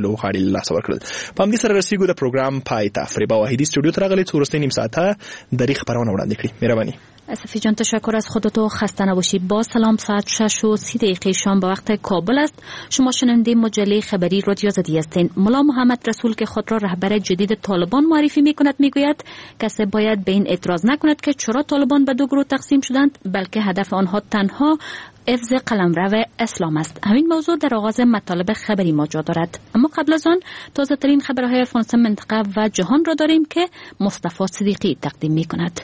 لوبغاړي له لاسه ورکړل. په همدې سره رسیدو د پروګرام پای ته. فریبا واحدی استودیو ته راغلی، څو وروستۍ نیم ساعته دری خبرونه وړاندې کړي. مهرباني. صفی جان تشکر از خودت و خسته نباشی. با سلام، ساعت 6:30 شام به وقت کابل است. شما شنونده مجله خبری رادیو آزادی هستین. ملا محمد رسول که خود را رهبر جدید طالبان معرفی میکند میگوید کسی باید به این اعتراض نکند که چرا طالبان به دو گروه تقسیم شدند، بلکه هدف آنها تنها حفظ قلمرو اسلام است. همین موضوع در آغاز مطالب خبری ما جا دارد، اما قبل از آن تازه ترین خبرهای افغانستان، منطقه و جهان را داریم که مصطفی صدیقی تقدیم میکند.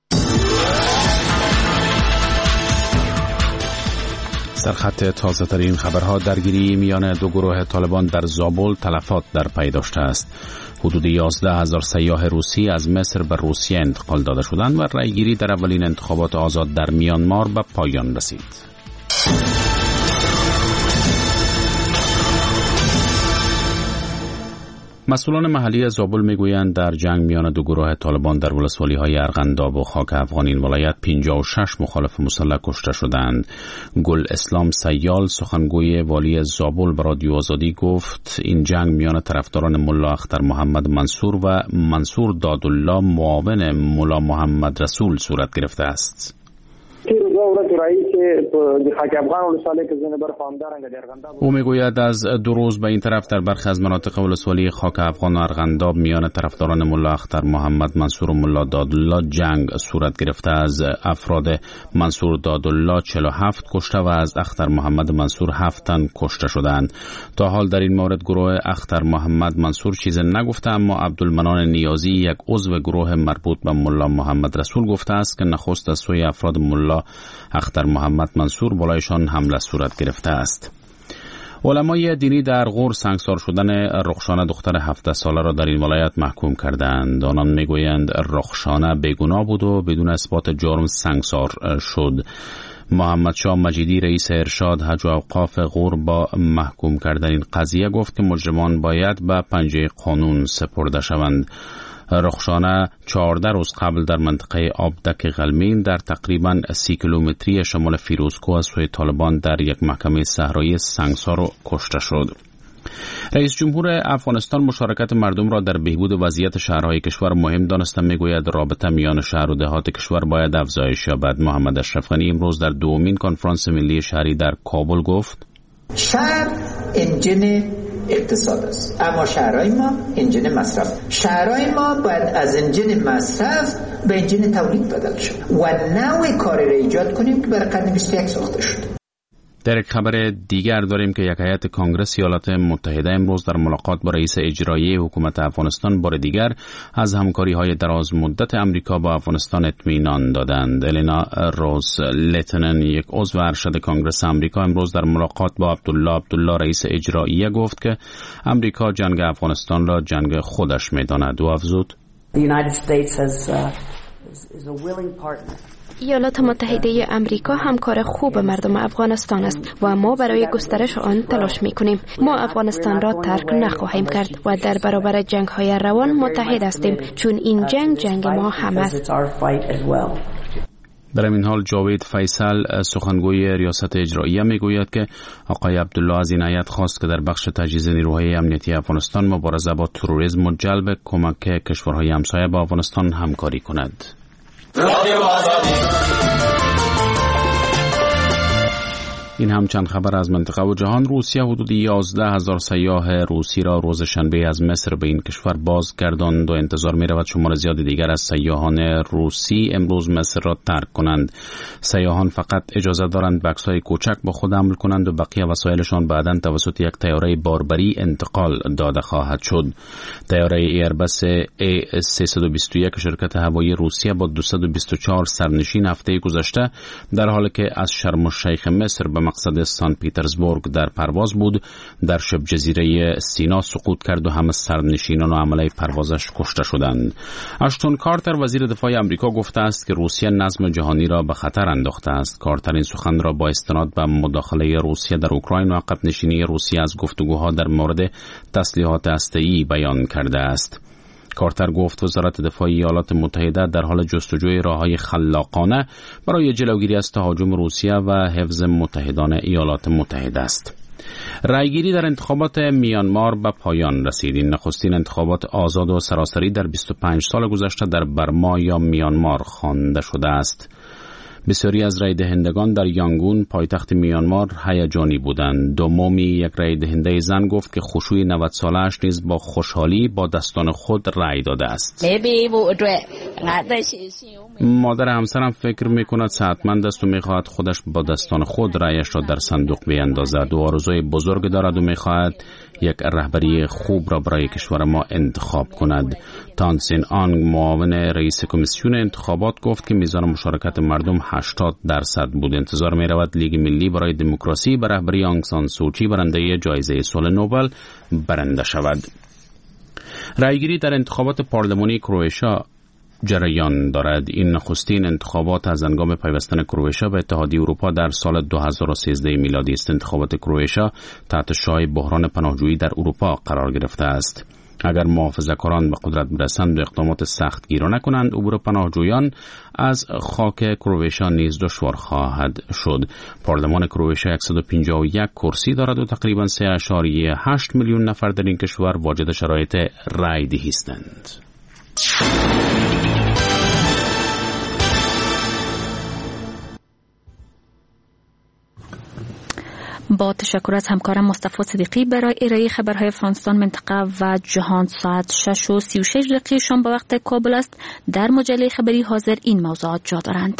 سرخط تازه ترین خبرها: درگیری میان دو گروه طالبان در زابل تلفات در پی داشته است. حدود 11,000 سیاح روسی از مصر به روسیه انتقال داده شدند و رأیگیری در اولین انتخابات آزاد در میانمار به پایان رسید. مسئولان محلی زابل میگویند در جنگ میان دو گروه طالبان در ولسوالی‌های ارغنداب و خاک افغان ولایت 56 مخالف مسلح کشته شدند. گل اسلام سیال سخنگوی والی زابل به رادیو آزادی گفت این جنگ میان طرفداران ملا اختر محمد منصور و منصور دادالله معاون ملا محمد رسول صورت گرفته است. او میگوید از 2 روز به این طرف در برخی از مناطق ولسوالی خاک افغان و ارغنداب میان طرفداران ملا اختر محمد منصور و ملا دادالله جنگ صورت گرفته. از افراد منصور دادالله 47 کشته و از اختر محمد منصور 7 تن کشته شدند. تا حال در این مورد گروه اختر محمد منصور چیز نگفته، اما عبدالمنان نیازی، یک عضو گروه مربوط به ملا محمد رسول، گفته است که نخست از سوی افراد ملا اختر محمد منصور بالایشان حمله صورت گرفته است. علمای دینی در غور سنگسار شدن رخشانه دختر 17 ساله را در این ولایت محکوم کردند. آنان میگویند رخشانه بیگناه بود و بدون اثبات جرم سنگسار شد. محمد شاه مجیدی رئیس ارشاد حج و اوقاف غور با محکوم کردن این قضیه گفت که مجرمان باید به پنجه قانون سپرده شوند. رخشانه 14 روز قبل در منطقه آبدک غلمین در تقریباً 30 کیلومتری شمال فیروزکوه از سوی طالبان در یک محکمه صحرایی سنگسار و کشته شد. رئیس جمهور افغانستان مشارکت مردم را در بهبود وضعیت شهرهای کشور مهم دانسته. میگوید رابطه میان شهر و دهات کشور باید افزایش یابد. محمد اشرف غنی امروز در دومین کنفرانس ملی شهری در کابل گفت شهر انجن اقتصاد است، اما شهرهای ما انجن مصرف. شهرهای ما باید از انجن مصرف به انجن تولید بدل شد و نوع کاری را ایجاد کنیم که برای قرن 21 ساخته شد. در یک خبر دیگر داریم که یک هیئت کنگره ایالات متحده امروز در ملاقات با رئیس اجرایی حکومت افغانستان بار دیگر از همکاری‌های دراز مدت امریکا با افغانستان اطمینان دادند. الینا روز لیتنن، یک عضو ارشد کنگره امریکا، امروز در ملاقات با عبدالله رئیس اجرایی گفت که امریکا جنگ افغانستان را جنگ خودش می‌داند و افزود ایالات متحده امریکا همکار خوب مردم افغانستان است و ما برای گسترش آن تلاش می‌کنیم. ما افغانستان را ترک نخواهیم کرد و در برابر جنگ‌های روان متحد هستیم، چون این جنگ ما هم است. در این حال جاوید فیصل سخنگوی ریاست اجراییه میگوید که آقای عبدالله از این هیئت خواست که در بخش تجهیز نیروهای امنیتی افغانستان مبارزه با تروریسم و جلب کمک کشورهای همسایه با افغانستان همکاری کند. این هم چند خبر از منطقه و جهان. روسیه حدود 11,000 سیاح روسی را روز شنبه از مصر به این کشور بازگرداند و انتظار می رود شمار زیاد دیگر از سیاحان روسی امروز مصر را ترک کنند. سیاحان فقط اجازه دارند بکس‌های کوچک با خود حمل کنند و بقیه وسایلشان بعداً توسط یک طیاره باربری انتقال داده خواهد شد. طیاره ایربس A321 شرکت هوایی روسیه با 224 سرنشین هفته گذشته در حالی که از شرم الشیخ مصر به مقصد سن پیترزبورگ در پرواز بود در شبه جزیره سینا سقوط کرد و همه سرنشینان و عمله پروازش کشته شدند. اشتون کارتر وزیر دفاع آمریکا گفته است که روسیه نظم جهانی را به خطر انداخته است. کارتر این سخن را با استناد به مداخله روسیه در اوکراین و عقب نشینی روسیه از گفتگوها در مورد تسلیحات هسته‌ای بیان کرده است. کارتر گفت وزارت دفاع ایالات متحده در حال جستجوی راه‌های خلاقانه برای جلوگیری از تهاجم روسیه و حفظ متحدان ایالات متحده است. رایگیری در انتخابات میانمار به پایان رسید. این نخستین انتخابات آزاد و سراسری در 25 سال گذشته در برما یا میانمار خوانده شده است. بسیاری از رای دهندگان در یانگون پایتخت میانمار هیجانی بودند. دومومی، یک رای دهنده زن، گفت که خشوی 90 سالش نیز با خوشحالی با دستان خود رای داده است. مادر همسرم فکر میکند صحتمند است و میخواهد خودش با دستان خود رایش را در صندوق بیندازد و آرزوی بزرگ دارد و میخواهد یک رهبری خوب را برای کشور ما انتخاب کند. تانسین آنگ، معاون رئیس کمیسیون انتخابات، گفت که میزان مشارکت مردم 80% بود. انتظار می رود لیگ ملی برای دموکراسی به رهبری آنگ سان سوچی، برنده جایزه صلح نوبل، برنده شود. رایگیری در انتخابات پارلمانی کرواتیا جریان دارد. این نخستین انتخابات از هنگام پیوستن کرواتیا به اتحادیه اروپا در سال 2013 میلادی است. انتخابات کرواتیا تحت شعاع بحران پناهجویی در اروپا قرار گرفته است. اگر محافظه‌کاران به قدرت برسند و اقدامات سخت گیری نکنند، عبور پناهجویان از خاک کرواتیا نیز دشوار خواهد شد. پارلمان کرواتیا 151 کرسی دارد و تقریباً 3.8 میلیون نفر در این کشور واجد شرایط رای دهی هستند. با تشکر از همکارم مصطفی صدیقی برای ارائه خبرهای افغانستان، منطقه و جهان. ساعت 6:36 شام به وقت کابل است. در مجله خبری حاضر این موضوعات جا دارند.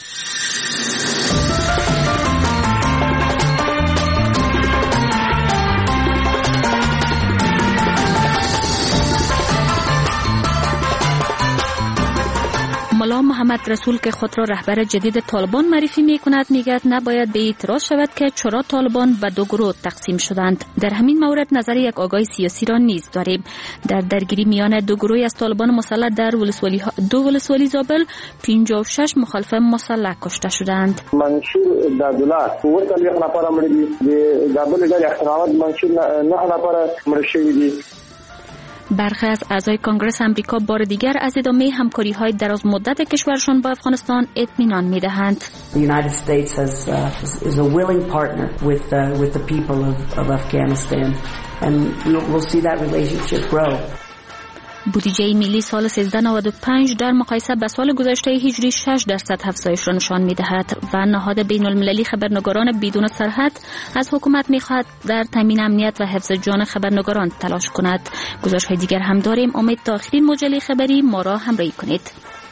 ملا محمد رسول که خود را رهبر جدید طالبان معرفی می کند، می گوید نباید به اعتراض شود که چرا طالبان به دو گروه تقسیم شدند. در همین مورد نظر یک آگاه سیاسی را نیز داریم. در درگیری میان دو گروه از طالبان مسلح در دو ولسوالی زابل 56 مخالف مسلح کشته شدند. منشور دادولا قوت علی خنپارا مردی زابل جای اختراعات منشور نه خنپارا مرشدی. برخی از اعضای کنگره امریکا بار دیگر از ادامه همکاری‌های دراز مدت کشورشان با افغانستان اطمینان می‌دهند. The United States is a willing partner with the people of Afghanistan and we'll see that relationship grow. بودجه ملی سال 1395 در مقایسه با سال گذشته هجری 6% افزایش را نشان می‌دهد و نهاد بین‌المللی خبرنگاران بدون سرحد از حکومت می‌خواهد در تامین امنیت و حفظ جان خبرنگاران تلاش کند. گزارش‌های دیگر هم داریم. امید تا آخرین مجله خبری ما را همراهی کنید.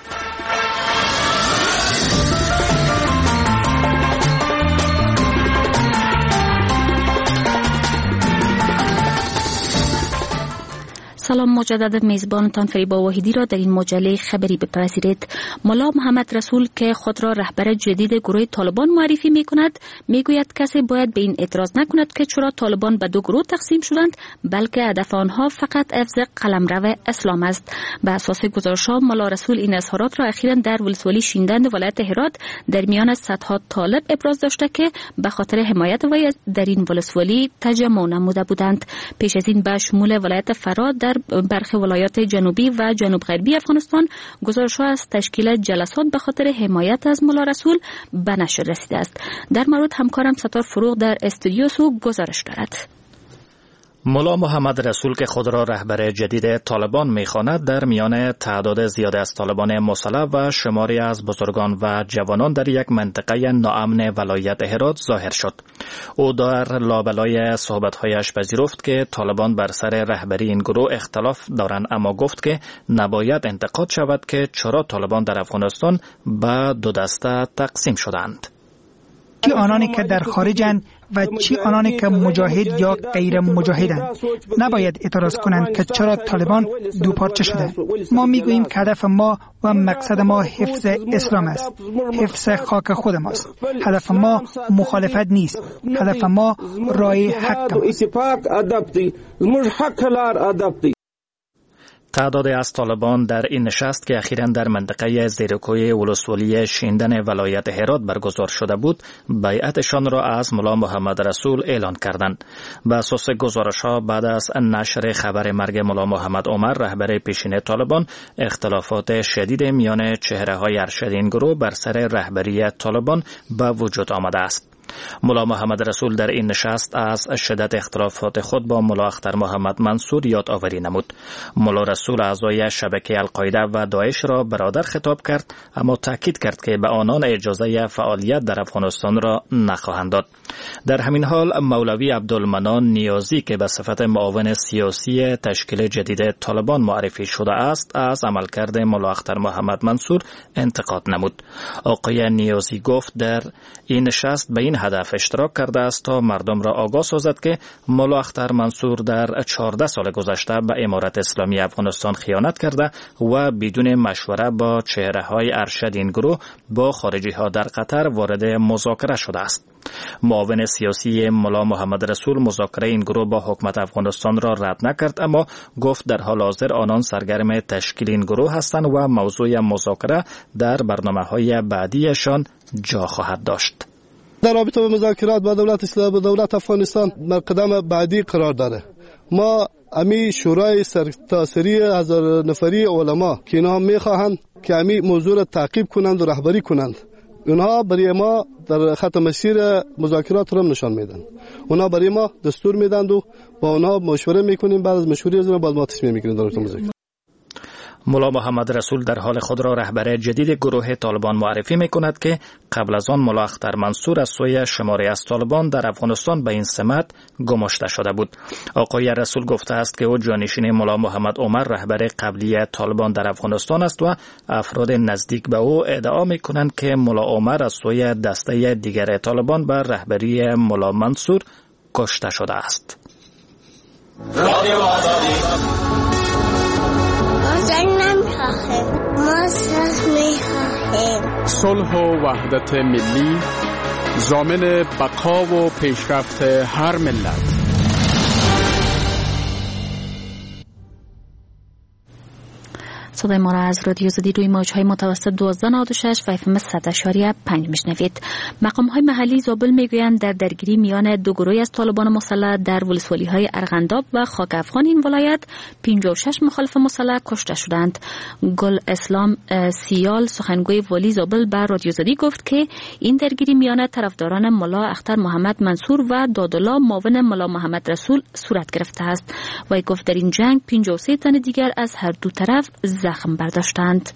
سلام، مجدد میزبانتان فریبا واحدی را در این مجله خبری بپذیرید. ملا محمد رسول که خود را رهبر جدید گروه طالبان معرفی می کند، می گوید کسی باید به این اعتراض نکند که چرا طالبان به دو گروه تقسیم شدند، بلکه هدف آنها فقط حفظ قلمرو اسلام است. به اساس گزارش‌ها ملا رسول این اظهارات را اخیراً در ولسوالی شیندند ولایت هرات در میان صدها طالب ابراز داشته که به خاطر حمایت وی در این ولسوالی تجمع نموده بودند. پیش از این به شمول ولایت فراد در برخی ولایات جنوبی و جنوب غربی افغانستان گزارش‌ها از تشکیل جلسات به خاطر حمایت از ملا رسول به نشر رسیده است. در مورد همکارم ستار فروغ در استودیو سو گزارش دارد. ملا محمد رسول که خود را رهبر جدید طالبان می‌خواند، در میان تعداد زیاد از طالبان مسلح و شماری از بزرگان و جوانان در یک منطقه ناامن ولایت هرات ظاهر شد. او در لابلای صحبت‌هایش پذیرفت که طالبان بر سر رهبری این گروه اختلاف دارند، اما گفت که نباید انتقاد شود که چرا طالبان در افغانستان به دو دسته تقسیم شدند. چی آنانی که در خارجند و چی آنانی که مجاهد یا غیر مجاهدند نباید اعتراض کنند که چرا طالبان دو پارچه شده. ما میگوییم که هدف ما و مقصد ما حفظ اسلام است، حفظ خاک خود ماست. هدف ما مخالفت نیست، هدف ما رای حق است. تعداد از طالبان در این نشست که اخیراً در منطقه زیرکوی ولسوالی شیندن ولایت هرات برگزار شده بود، بیعتشان را از ملا محمد رسول اعلان کردند. به اساس گزارش‌ها بعد از نشر خبر مرگ ملا محمد عمر رهبر پیشین طالبان، اختلافات شدید میان چهره‌های ارشد این گروه بر سر رهبری طالبان به وجود آمده است. ملا محمد رسول در این نشست از شدت اختلافات خود با ملا اختر محمد منصور یادآوری نمود. ملا رسول اعضای شبکه القاعده و داعش را برادر خطاب کرد، اما تاکید کرد که به آنان اجازه فعالیت در افغانستان را نخواهند داد. در همین حال مولوی عبدالمنان نیازی که به صفت معاون سیاسی تشکیل جدید طالبان معرفی شده است، از عملکرد ملا اختر محمد منصور انتقاد نمود. آقای نیازی گفت در این نشست به این هدف اشتراک کرده است تا مردم را آگاه سازد که ملا اختر منصور در 14 سال گذشته به امارت اسلامی افغانستان خیانت کرده و بدون مشوره با چهره‌های ارشد این گروه با خارجی‌ها در قطر وارد مذاکره شده است. معاون سیاسی ملا محمد رسول مذاکره این گروه با حکومت افغانستان را رد نکرد، اما گفت در حال حاضر آنان سرگرم تشکیل این گروه هستند و موضوع مذاکره در برنامه‌های بعدیشان جا خواهد داشت. در رابطه با مذاکرات با دولت اسلام و دولت افغانستان قدم بعدی قرار داره. ما امی شورای سرتاسری 1000 نفری علما که اینها میخواهند که امی موضوع را تعقیب کنند و رهبری کنند، اونها برای ما در خط مسیر مذاکرات را نشان میدن. اونها برای ما دستور میدن و با اونها مشوره میکنیم، بعد از مشوره از اونها بعد ما تصمیم میگیریم در رابطه مذاکرات. ملا محمد رسول در حال خود را رهبر جدید گروه طالبان معرفی میکند که قبل از آن ملا اختر منصور از سوی شماری از طالبان در افغانستان به این سمت گماشته شده بود. آقای رسول گفته است که او جانشین ملا محمد عمر رهبر قبلی طالبان در افغانستان است و افراد نزدیک به او ادعا میکنند که ملا عمر از سوی دسته دیگر طالبان بر رهبری ملا منصور کشته شده است. صلح و وحدت ملی ضامن بقا و پیشرفت هر ملت. صدای ما را از رادیو زدی روی موج‌های متوسط 1296 و FM 100.5 میشنوید. مقام‌های محلی زابل میگویند در درگیری میان دو گروه از طالبان مسلح در ولسوالی‌های ارغنداب و خاک افغان این ولایت 56 مخالف مسلح کشته شدند. گل اسلام سیال سخنگوی والی زابل به رادیو زدی گفت که این درگیری میان طرفداران ملا اختر محمد منصور و دادالله معاون ملا محمد رسول صورت گرفته است و گفت در این جنگ 53 تن دیگر از هر دو طرف زخم برداشتند.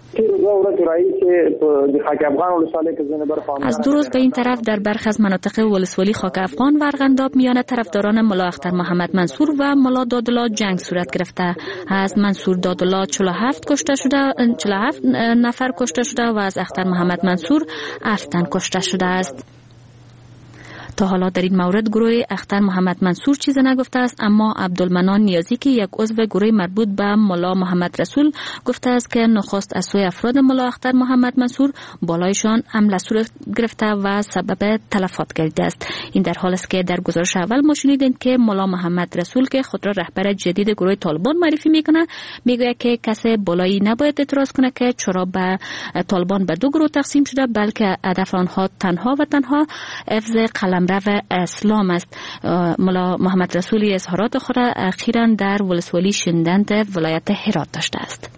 از دو روز به این طرف در برخی از مناطق ولسوالی خاک افغان و ارغنداب میان طرفداران ملا اختر محمد منصور و ملا دادالله جنگ صورت گرفته. از منصور دادالله 47 نفر کشته شده و از اختر محمد منصور 7 تن کشته شده است. تا حالا در این مورد گروه اختر محمد منصور چیزی نگفته است، اما عبدالمنان نیازی که یک عضو گروه مربوط به ملا محمد رسول گفته است که نخست از سوی افراد ملا اختر محمد منصور بالایشان حمله صورت گرفته و سبب تلفات گردیده است. این در حالی است که در گزارش اول ما شنیدیم که ملا محمد رسول که خود را رهبر جدید گروه طالبان معرفی میکنه میگوید که کسی بالایی نباید اعتراض کنه که چرا به طالبان به دو گروه تقسیم شده، بلکه هدف آنها تنها و تنها حفظ قلمرو اسلام است. ملا محمد رسولی اظهارات خود اخیراً در ولسوالی شندند ولایت هرات داشته است.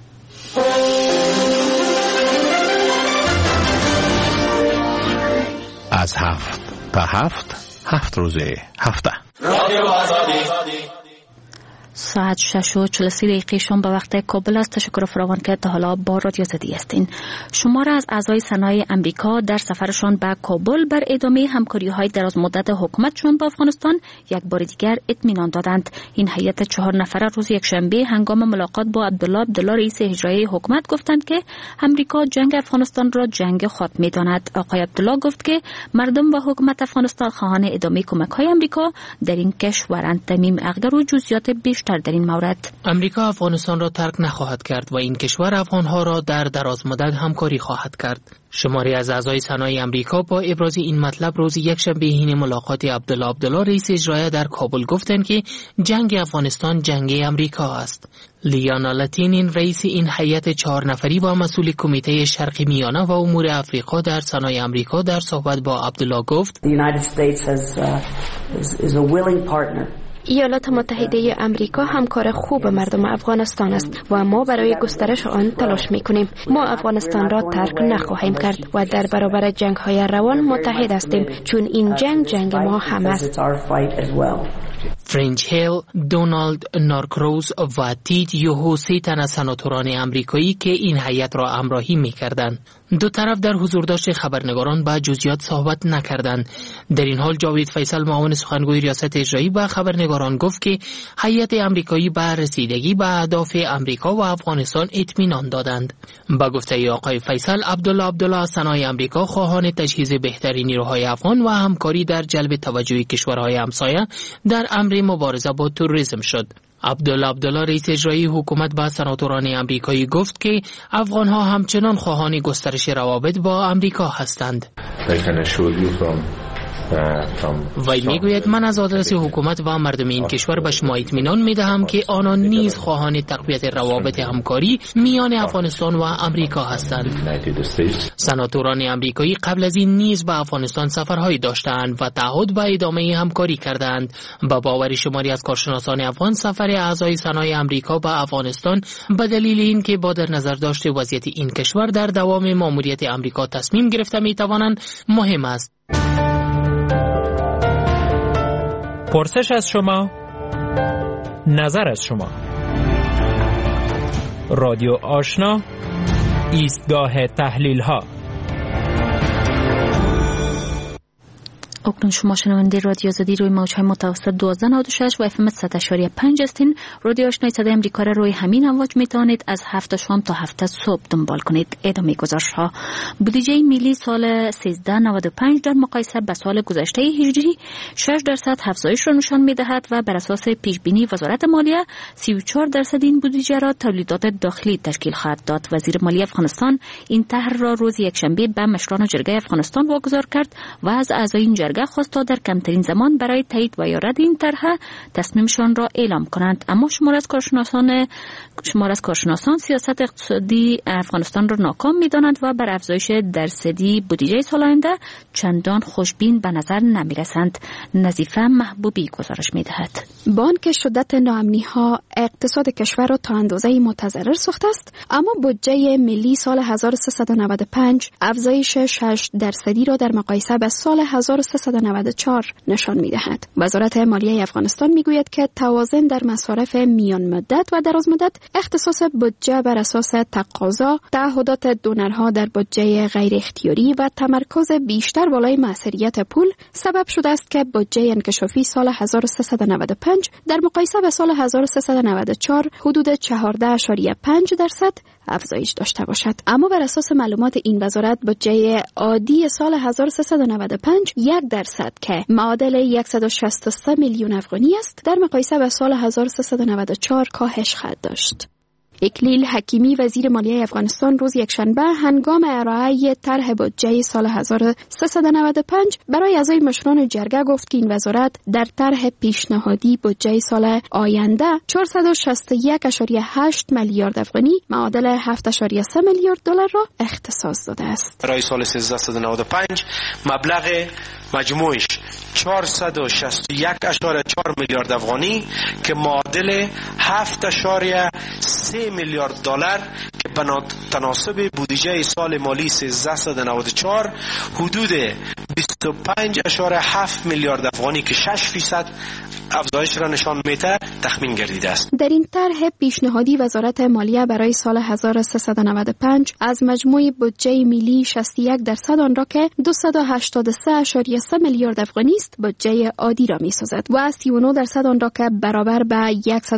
از 7 تا 7 روزه هفته. ساعت 6:43 شام به وقت کابل است. تشکر فراوان که تا حالا با رادیو زدی هستین. شمار از اعضای سنای امریکا در سفرشان به کابل بر ادامه همکاری‌های دراز مدت حکومتشان با افغانستان یک بار دیگر اطمینان دادند. این هیئت 4 نفره روز یکشنبه هنگام ملاقات با عبدالله رئیس اجرایی حکومت گفتند که امریکا جنگ افغانستان را جنگ خود می‌داند. آقای عبدالله گفت که مردم و حکومت افغانستان خواهان ادامه کمک‌های امریکا در این کشورند. تمیم اقدر و جزئیات بیشتر در این مورد. امریکا افغانستان را ترک نخواهد کرد و این کشور افغانها را در دراز مدت همکاری خواهد کرد. شماری از اعضای سنای امریکا با ابراز این مطلب روز یکشنبه حین ملاقات عبدالله رئیس اجرایی در کابل گفتند که جنگ افغانستان جنگ امریکا است. لیانا لاتینین رئیس این هیئت 4 نفری و مسئول کمیته شرق میانه و امور افریقا در سنای امریکا در صحبت با عبدالله گفت: The United States is a willing partner ایالات متحده امریکا همکار خوب مردم افغانستان است و ما برای گسترش آن تلاش می‌کنیم. ما افغانستان را ترک نخواهیم کرد و در برابر جنگ‌های روان متحد هستیم، چون این جنگ ما هم است. فرنج هیل، دونالد نارکروز و تید یوهو 3 تن از سناتوران امریکایی که این هیئت را همراهی می‌کردند. دو طرف در حضورداشت خبرنگاران به جزئیات صحبت نکردند. در این حال جاوید فیصل، معاون سخنگوی ریاست اجرایی، به خبرنگاران گفت که هیئت امریکایی به رسیدگی به اهداف امریکا و افغانستان اطمینان دادند. با گفته آقای فیصل، عبدالله از ثنای امریکا خواهان تجهیز بهترین نیروهای افغان و همکاری در جلب توجه کشورهای همسایه در امر مبارزه با تروریسم شد. عبدالله رئیس اجرایی حکومت با سناتوران امریکایی گفت که افغانها همچنان خواهان گسترش روابط با امریکا هستند. وی میگوید من از آدرس حکومت و مردم این کشور به شما اطمینان میدهم که آنان نیز خواهان تقویت روابط همکاری میان افغانستان و امریکا هستند. سناتوران امریکایی قبل از این نیز به افغانستان سفرهایی داشتند و تعهد به ادامه همکاری کردند. با باور شماری از کارشناسان افغان، سفر اعضای سنای امریکا به افغانستان به دلیل اینکه با در نظر داشت وضعیت این کشور در دوام ماموریت امریکا تصمیم گرفته میتوانند مهم است. پرسش از شما، نظر از شما. رادیو آشنا، ایستگاه تحلیل ها. اکنون شما شنونده رادیو آزادی روی موج‌های متوسط 1296 و FM 100.5 هستین. رادیو آشنای صدای آمریکا را روی همین امواج میتوانید از 7 شام تا 7 صبح دنبال کنید. ادامه گزارش‌ها. بودجه ملی سال 1395 در مقایسه با سال گذشته هجری 6% افزایش را نشان می‌دهد و بر اساس پیش‌بینی وزارت مالیه 34% این بودجه را تولیدات داخلی تشکیل خواهد داد. وزیر مالیه افغانستان این طرح را روز یکشنبه به مشران جرگه افغانستان واگذار کرد و از اعضای این جرگه خواست تا در کمترین زمان برای تایید و یا رد این طرح تصمیمشان را اعلام کنند. اما شمار از کارشناسان سیاست اقتصادی افغانستان را ناکام می‌دانند و بر افزایش درصدی بودجه سال آینده چندان خوشبین به نظر نمی‌رسند. نظیفه محبوبی گزارش می‌دهد. بانک شدت ناامنی‌ها اقتصاد کشور را تا اندازه‌ای متضرر ساخته است، اما بودجه ملی سال 1395 افزایش 6% را در مقایسه با سال 1394 نشان می‌دهد. وزارت مالیه افغانستان می‌گوید که توازن در مصارف میان مدت و دراز مدت، اختصاص بودجه بر اساس تقاضا، تعهدات دونرها در بودجه غیر اختیاری و تمرکز بیشتر بالای موثریت پول سبب شده است که بودجه انکشافی سال 1395 در مقایسه با سال 1394 حدود 14.5% افزایش داشته باشد. اما بر اساس معلومات این وزارت، بودجه عادی سال 1395 1% که معادل 163 میلیون افغانی است، در مقایسه با سال 1394 کاهش خواهد داشت. اکلیل حکیمی، وزیر مالیه افغانستان، روز یکشنبه هنگام ارائه طرح بودجه سال 1395 برای اعضای مشران جرگه گفت که این وزارت در طرح پیشنهادی بودجه سال آینده 461.8 میلیارد افغانی معادل 7.3 میلیارد دلار را اختصاص داده است. برای سال 1395 مبلغ مجموعش 461.4 میلیارد افغانی که معادل 7.3 میلیارد دلار که به تناسب بودجه سال مالی 1394 حدود 25.7 میلیارد افغانی که 6% افزایش را نشان میده تخمین گردیده است. در این طرح پیشنهادی وزارت مالیه برای سال 1395 از مجموع بودجه ملی 61% آن را که 283.3 میلیارد افغانی است بودجه عادی را می‌سازد و از 39% آن را که برابر به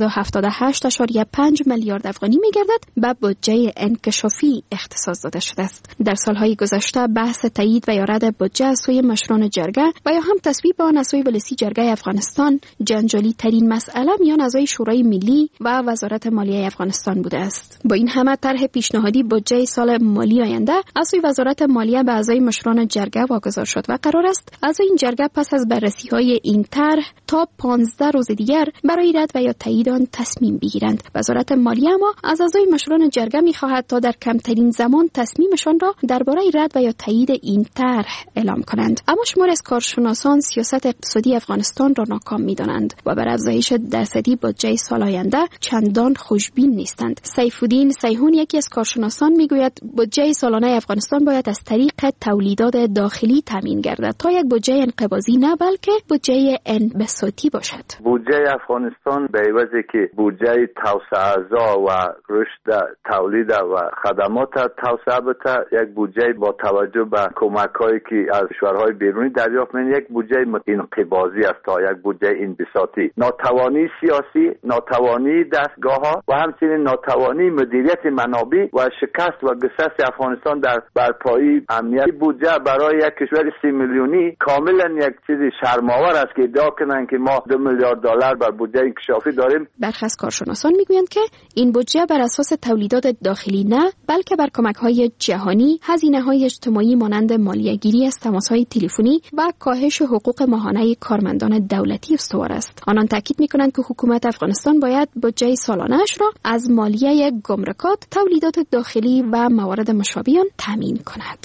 178.5 میلیارد افغانی می‌گردد به بودجه انکشافی اختصاص داده شده است. در سالهای گذشته بحث تایید و یا رد بودجه از سوی مشران جرگه و یا هم تصویب آن از سوی ولسی جرگه افغانستان جنجالی ترین مسئله میان اعضای شورای ملی و وزارت مالیه افغانستان بوده است. با این همه طرح پیشنهادی بودجه سال مالی آینده از سوی وزارت مالیه به اعضای مشران جرگه واگذار شد و قرار است اعضای این جرگه پس از بررسی‌های این طرح تا 15 روز دیگر برای رد و یا تایید آن تصمیم بگیرند. وزارت مالیه اما از اعضای مشران جرگه می‌خواهد تا در کمترین زمان تصمیمشان را درباره رد و یا تایید این طرح اعلام کنند. اما شمار از کارشناسان سیاست اقتصادی افغانستان را ناکام می‌دانند کنند و بر افزایش درصدی بودجه سال آینده چندان خوشبین نیستند. سیفالدین سیحون یکی از کارشناسان میگوید بودجه سالانه افغانستان باید از طریق تولیدات داخلی تامین گردد تا یک بودجه انقباضی نه بلکه بودجه انبساطی باشد. بودجه افغانستان به عوضی که بودجه توسعه و رشد تولید و خدمات توسعه بده، یک بودجه با توجه به کمک‌هایی که از کشورهای بیرونی دریافت می‌کنیم، یک بودجه انقباضی است تا یک بودجه انبساطی. ناتوانی سیاسی، ناتوانی دستگاه‌ها و همچنین ناتوانی مدیریت منابع و شکست و گسست افغانستان در برپایی امنیت بودجه برای یک کشور 30 میلیونی کاملا یک چیز شرم‌آور است که ادعا کنند که ما 2 میلیارد دلار بر بودجه انکشافی داریم. برخی از کارشناسان میگویند که این بودجه بر اساس تولیدات داخلی نه بلکه بر کمک‌های جهانی، هزینه‌های اجتماعی مانند مالیه‌گیری از تماس‌های تلفنی و کاهش حقوق ماهانه کارمندان دولتی استوار است. آنان تاکید می‌کنند که حکومت افغانستان باید بودجه سالانه‌اش را از مالیه گمرکات، تولیدات داخلی و موارد مشابه آن تامین کند.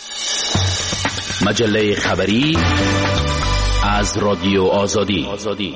مجله خبری از رادیو آزادی.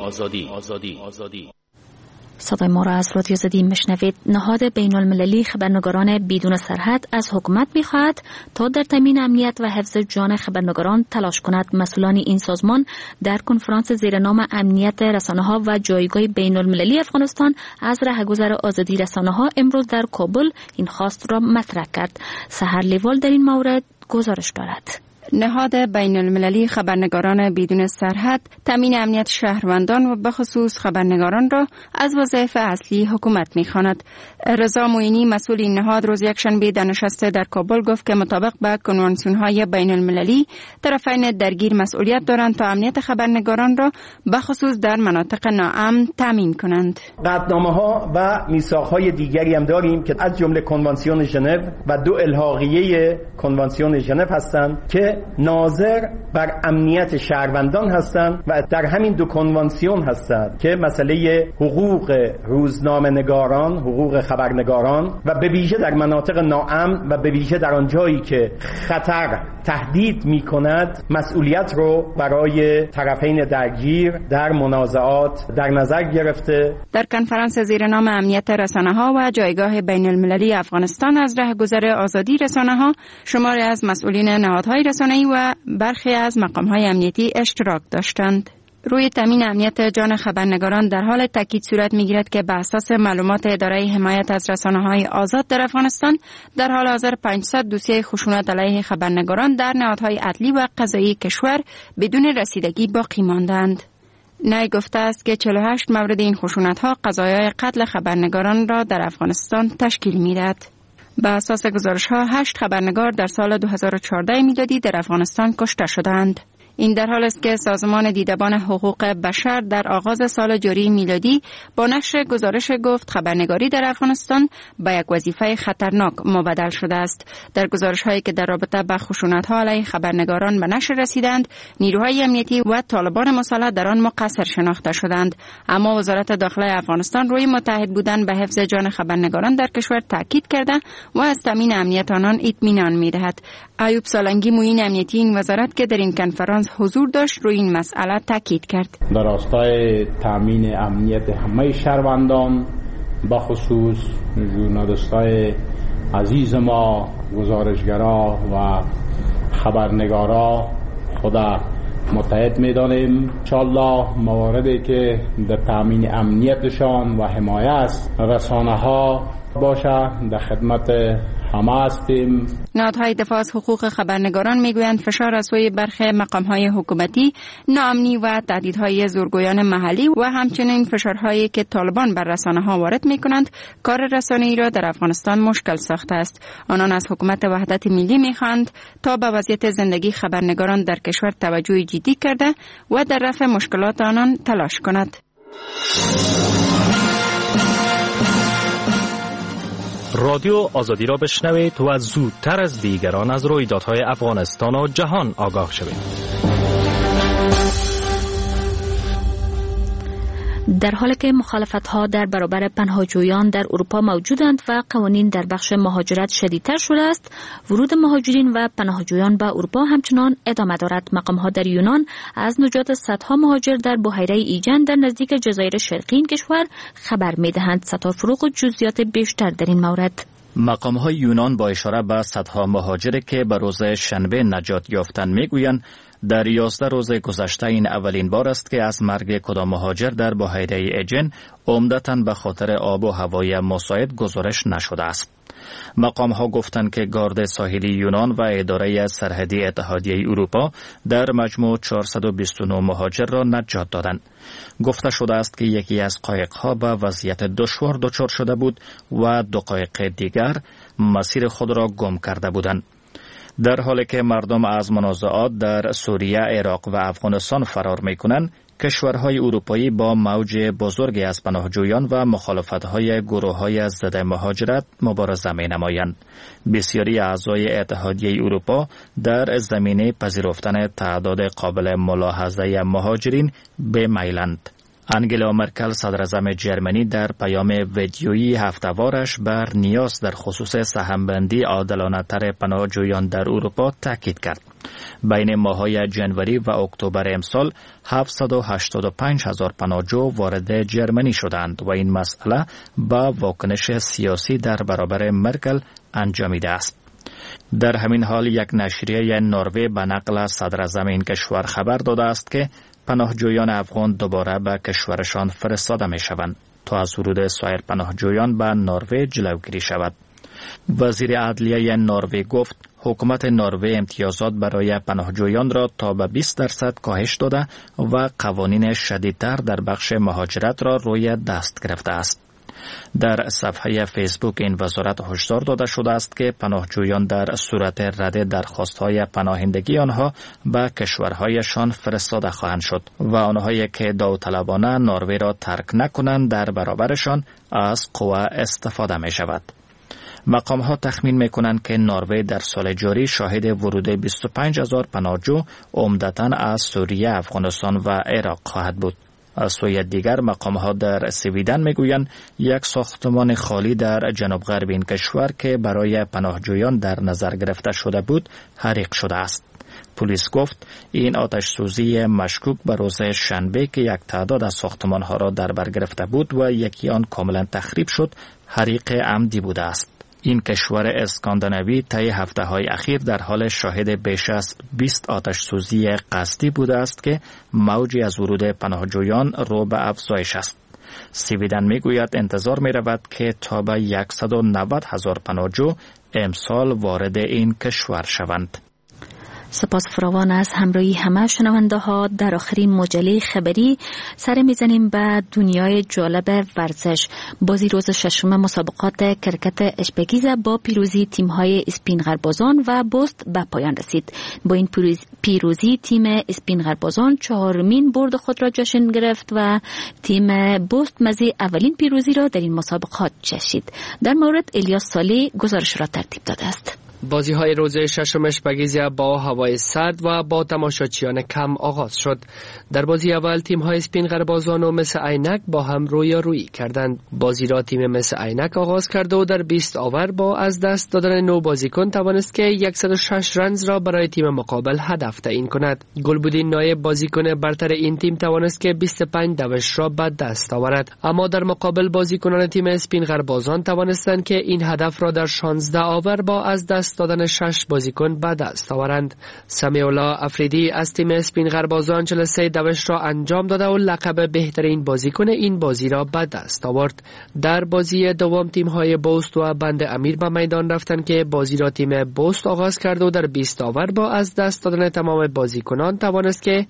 صدای ما را از رادیو آزادی میشنوید. نهاد بین المللی خبرنگاران بدون سرحد از حکومت میخواهد تا در تامین امنیت و حفظ جان خبرنگاران تلاش کند. مسئولان این سازمان در کنفرانس زیر نام امنیت رسانه‌ها و جایگاه بین المللی افغانستان از رهگذر آزادی رسانه‌ها امروز در کابل این خواست را مطرح کرد. سحر لیوال در این مورد گزارش دارد. نهاد بین المللی خبرنگاران بدون سرحد تامین امنیت شهروندان و بخصوص خبرنگاران را از وظایف اصلی حکومت می‌خواند. رضا معینی مسئول این نهاد روز یکشنبه در نشست در کابل گفت که مطابق با کنوانسیون‌های بین المللی طرفین درگیر مسئولیت دارند تا امنیت خبرنگاران را بخصوص در مناطق ناامن تامین کنند. قطعنامه‌ها و میثاق‌های دیگری هم داریم که از جمله کنوانسیون ژنو و 2 الحاقیه کنوانسیون ژنو هستند که ناظر بر امنیت شهروندان هستند و در همین 2 کنوانسیون هستند که مسئله حقوق روزنامه‌نگاران، حقوق خبرنگاران و به ویژه در مناطق ناامن و به ویژه در آن جایی که خطر تهدید می‌کند مسئولیت رو برای طرفین درگیر در منازعات در نظر گرفته. در کنفرانس زیر نام امنیت رسانه‌ها و جایگاه بین المللی افغانستان از رهگذر آزادی رسانه‌ها شماری از مسئولین نهادهای رسانه‌ای و برخی از مقام‌های امنیتی اشتراک داشتند. روی تامین امنیت جان خبرنگاران در حال تاکید صورت می‌گیرد که بر اساس معلومات اداره حمایت از رسانه‌های آزاد در افغانستان در حال حاضر 500 دوسیه خشونت علیه خبرنگاران در نهادهای عدلی و قضایی کشور بدون رسیدگی باقی ماندند. نای گفته است که 48 مورد این خشونت‌ها قضایای قتل خبرنگاران را در افغانستان تشکیل می‌دهد. به اساس گزارش‌ها 8 خبرنگار در سال 2014 میلادی در افغانستان کشته شدند. این در حال است که سازمان دیدبان حقوق بشر در آغاز سال جاری میلادی با نشر گزارش گفت خبرنگاری در افغانستان به یک وظیفه خطرناک مبدل شده است. در گزارش‌هایی که در رابطه با خشونت‌ها علیه خبرنگاران به نشر رسیدند، نیروهای امنیتی و طالبان مسلح در آن مقصر شناخته شدند. اما وزارت داخله افغانستان روی متحد بودن به حفظ جان خبرنگاران در کشور تاکید کرده و از تامین امنیت آنان اطمینان می‌دهد. ایوب سالنگی معین امنیتی این وزارت که در این کنفرانس حضور داشت روی این مسئله تاکید کرد. در راستای تامین امنیت همه شهروندان با خصوص ژورنالیستای عزیز ما، گزارشگرا و خبرنگارا خدا متحد می‌دانیم. انشاءالله مواردی که در تامین امنیتشان و حمایت رسانه‌ها باشه در خدمت همه هستیم. نهادهای دفاع از حقوق خبرنگاران میگویند فشار از سوی برخی مقام‌های حکومتی، ناامنی و تهدیدهای زورگویان محلی و همچنین فشارهایی که طالبان بر رسانه‌ها وارد می‌کنند کار رسانه‌ای را در افغانستان مشکل ساخته است. آنان از حکومت وحدت ملی می‌خواهند تا به وضعیت زندگی خبرنگاران در کشور توجه جدی کرده و در رفع مشکلات آنان تلاش کند. رادیو آزادی را بشنوید و زودتر از دیگران از رویدادهای افغانستان و جهان آگاه شوید. در حالی که مخالفت‌ها در برابر پناهجویان در اروپا موجودند و قوانین در بخش مهاجرت شدیدتر شده است، ورود مهاجرین و پناهجویان به اروپا همچنان ادامه دارد. مقام‌ها در یونان از نجات صدها مهاجر در بحیره ایجن در نزدیک جزایر شرقی این کشور خبر می‌دهند. ستار فروغ و جزئیات بیشتر در این مورد. مقام‌های یونان با اشاره به صدها مهاجری که به روز شنبه نجات یافتند میگویند در 11 روز گذشته این اولین بار است که از مرگ کدام مهاجر در بحیره ایجن عمدتاً به خاطر آب و هوای مساعد گزارش نشده است. مقام ها گفتند که گارد ساحلی یونان و اداره سرحدی اتحادیه اروپا در مجموع 429 مهاجر را نجات دادند. گفته شده است که یکی از قایق ها به وضعیت دشوار دچار شده بود و دو قایق دیگر مسیر خود را گم کرده بودند. در حالی که مردم از منازعات در سوریه، عراق و افغانستان فرار می‌کنند، کشورهای اروپایی با موج بزرگی از پناهجویان و مخالفت‌های گروه‌های ضد مهاجرت مبارزه می‌نمایند. بسیاری اعضای اتحادیه اروپا در زمینه پذیرفتن تعداد قابل ملاحظه مهاجرین به میلند. انگلا مرکل صدراعظم جرمنی در پیام ویدیویی هفته‌وارش بر نیاز در خصوص سهمبندی عادلانه‌تر پناهجویان در اروپا تاکید کرد. بین ماه‌های جنوری و اکتبر امسال 785,000 پناهجو وارد جرمنی شدند و این مسئله با واکنش سیاسی در برابر مرکل انجامیده است. در همین حال یک نشریه نروژ به نقل صدراعظم این کشور خبر داده است که پناهجویان افغان دوباره به کشورشان فرستاده می شوند تا از ورود سایر پناهجویان به نروژ جلوگیری شود. وزیر عدلیه نروژ گفت حکومت نروژ امتیازات برای پناهجویان را تا به 20% کاهش داده و قوانین شدیدتر در بخش مهاجرت را روی دست گرفته است. در صفحه فیسبوک این وزارت هشدار داده شده است که پناهجویان در صورت رد درخواست‌های پناهندگی آنها به کشورهایشان فرستاده خواهند شد و آنهایی که داوطلبانه نروژ را ترک نکنند در برابرشان از قوا استفاده می شود. مقام ها تخمین می کنند که نروژ در سال جاری شاهد ورود 25,000 پناهجو عمدتاً از سوریه، افغانستان و عراق خواهد بود. از سوی دیگر مقام ها در سویدن میگویند یک ساختمان خالی در جنوب غرب این کشور که برای پناهجویان در نظر گرفته شده بود حریق شده است. پلیس گفت این آتش سوزی مشکوک به روز شنبه که یک تعداد از ساختمان ها را در بر گرفته بود و یکی آن کاملا تخریب شد حریق عمدی بوده است. این کشور اسکاندیناوی طی هفته‌های اخیر در حال شاهد بیش از 20 آتش سوزی قصدی بوده است که موجی از ورود پناهجویان رو به افزایش است. سویدن میگوید انتظار می رود که تا به 190,000 پناهجو امسال وارد این کشور شوند. سپاس فراوان از همراهی همه شنونده ها. در آخرین مجله خبری سر میزنیم به دنیای جالب ورزش. بازی روز ششم مسابقات کرکت اشپگیزه با پیروزی تیم های اسپین غربازان و بوست به پایان رسید. با این پیروزی تیم اسپین غربازان 4مین برد خود را جشن گرفت و تیم بوست مزه اولین پیروزی را در این مسابقات چشید. در مورد الیاس سالی گزارش را ترتیب داده است. بازی های روز ششم اشپگیزه با هوای سرد و با تماشاچیان کم آغاز شد. در بازی اول تیم های اسپین غربازان و مس عینک با هم رویارویی کردند. بازی را تیم مس عینک آغاز کرد و در 20 آور با از دست دادن 9 بازیکن توانست که 106 رنز را برای تیم مقابل هدف تعیین کند. گلبودین نایب بازیکن برتر این تیم توانست که 25 دوش را به دست آورد، اما در مقابل بازیکنان تیم اسپین غربازان توانستند که این هدف را در 16 آور با از دست دادن 6 بازیکن به دست آورند. سمیولا افریدی از تیم اسپین غربازان 43 دوش را انجام داده و لقب بهترین بازیکن این بازی را به دست آورد. در بازی دوم تیم های بوست و بند امیر به میدان رفتند که بازی را تیم بوست آغاز کرد و در 20 آور با از دست دادن تمام بازیکنان توانست که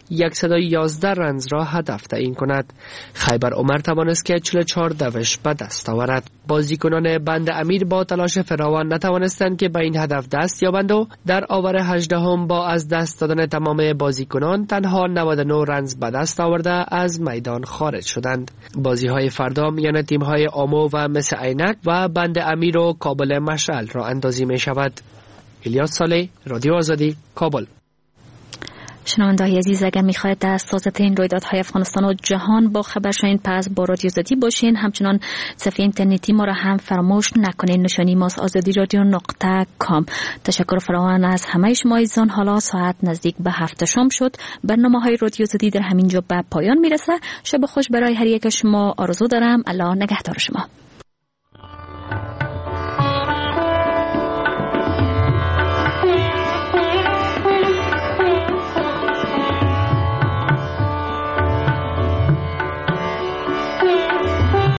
111 رنز را هدف تعیین کند. خیبر عمر توانست که 44 دوش به دست آورد. بازیکنان بند امیر با تلاش فراوان نتوانستند که به این هدف دست یابند و در آور 18 با از دست دادن تمام بازیکنان تنها 99 رنز به دست آورده از میدان خارج شدند. بازی های فردا میان تیم های آمو و مس عینک و بند امیر و کابل مشعل را اندازی می شود. الیاس سالی، رادیو آزادی، کابل. شنونده‌های عزیز، اگر می‌خواهید از تازه‌ترین رویدادهای افغانستان و جهان با خبر شوید، پس با رادیو آزادی باشین. همچنان صفحه اینترنتی ما را هم فراموش نکنین. نشانی ماست azadiradyo.com. تشکر فراوان از همه شما عزیزان. حالا ساعت نزدیک به 7 شام شد. برنامه‌های رادیو آزادی در همینجا به پایان میرسه. شب خوش برای هر یک شما آرزو دارم. الله نگهدار شما.